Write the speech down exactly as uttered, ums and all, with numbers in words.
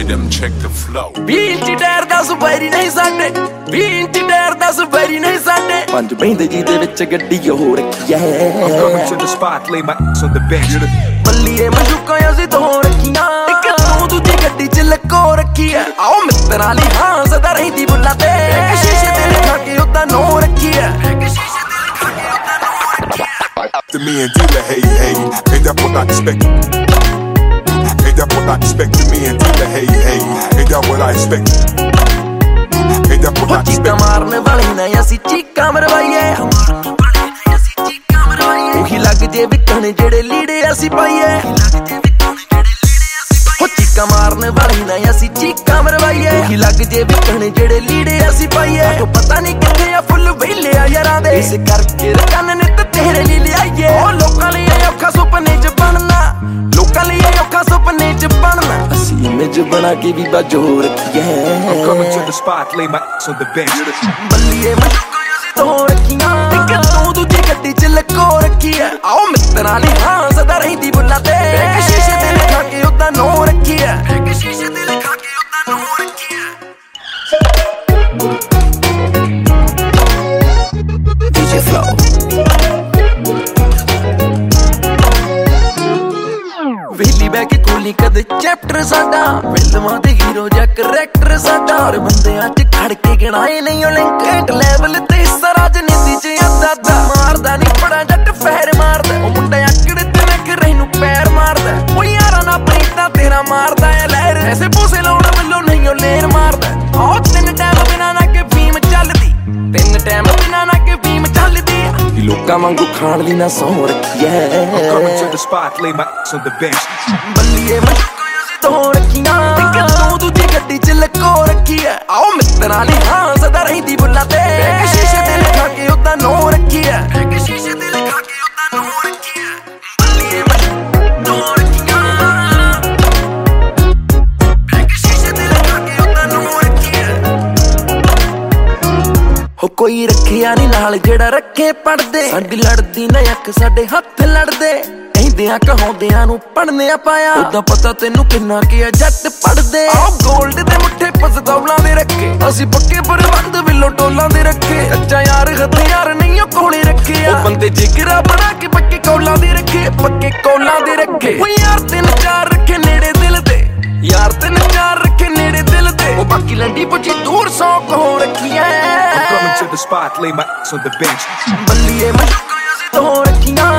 rhythm, check the flow. बीच डर दा सुपैरी नहीं साडे, बीच डर दा सुपैरी नहीं साडे। पंज बहिंदे जी दे विच गड्डी हो रखी है। I'm coming to the spot, lay my ass on the bench. बल्लीए मशूका असीं तो रखियां, इक तू दूजी गड्डी च लको रखी है। आओ मित्तरां ली हां सदा रहिंदी बुल्ला ते, इक शीशे ते लिखा के उदा नो रखी है, इक शीशे ते लिखा के उदा नो रखी है। To me and dealer, hey, hey, ain't that what I expect? Ain't that what I expect? To me and dealer, hey, hey, ain't that what I expect? Ain't that what I expect? चीका मारने वाली ना असीं Chica मरवाइए, उही लग जे विकण जेड़े लीड़े असीं पाइए। हो चीका मारने वाली ना असीं चीका मरवाइए, उही लग जे विकण जेड़े लीड़े असीं पाइए। तो पता नहीं कित्थे आ फुल वेले आ यारां दे, इस करके रकन ने ते तेरे लिए लियाइए। ओ लोकां लई औखा सुपने च बनना, लोकां लई औखा सुपने च बनना, असीं इमेज बना के भी बाजो रखी है। I'm coming to the spot, lay my ass on the bench. बल्लीए मशूका असीं तो रखियां, इक तू दूजी गड्डी च लको रखी है। आओ मित्तरां ली हां सदा रहिंदी बुल्ला ते, इक शीशे ते लिखा के उदा नो रखी है, इक शीशे ते लिखा के उदा नो रखी है। D J Flow वेली बैक कोली कद चैप्टर साडा, फिल्मां दे हीरो जा करैक्टर साडा। और बंदियां च खड़ के गिनाए नहीं ओ लिंक, एक लेवल ते हिस्सा राजनीति च आदा दा। मारदा नहीं बड़ा जट फैर मारदा, ओ मुंडा आकड़ ते नखरे नूं पैर मारदा। ओ यारा ना प्रीता तेरा मारदा है लहर, ऐसे पूसे लाउण वल्लों नहीं ओ लेर मारदा। ओ तीन टाइम बिना ना के फीम चलदी, तीन टाइम बिना ना के फीम चलदी। लोकां वांगू खाण दी ना सौ रखी है। I'm coming to the spot, lay my ass on the bench. बल्लीए मशूका असीं तो रखियां, इक तू दूजी गड्डी च लको रखी है। आओ मित्तरां ली हां सदा रहिंदी बुल्ला ते, इक शीशे ते लिखा के उदा नो रखी है, इक शीशे ते लिखा के उदा नो रखी है। बल्लीए मशूका तो रखियां, इक शीशे ते लिखा के उदा नो रखी है। हो कोई रखिया नहीं नाल जेड़ा रखे पढ़दे, साडी लड़दी ना अख साडे हत्थ लड़दे। कहंदियां कहाउंदियां नूं पढ़ने पाया, उदा पता तैनूं किन्ना कि आ जट पढ़दे। आओ गोल्ड दे मुट्ठे पसतौलां दे रखे, असीं पक्के प्रबंध विल्लों टोलां दे रखे। कच्चा यार हथियार नहीं ओ कोले रखे, ओ बंदे जिगरा बना के पक्के कौलां दे रखे, पक्के कौलां दे रखे। ओ यार तीन चार रखे नेड़े दिल दे, यार तीन चार रखे नेड़े दिल दे। ओ बाकी लंडी पुछी दूर सौ कहो रखी है। I'm coming to the spot, lay my ass on the bench. बल्लीए मशूका असीं तो रखियां,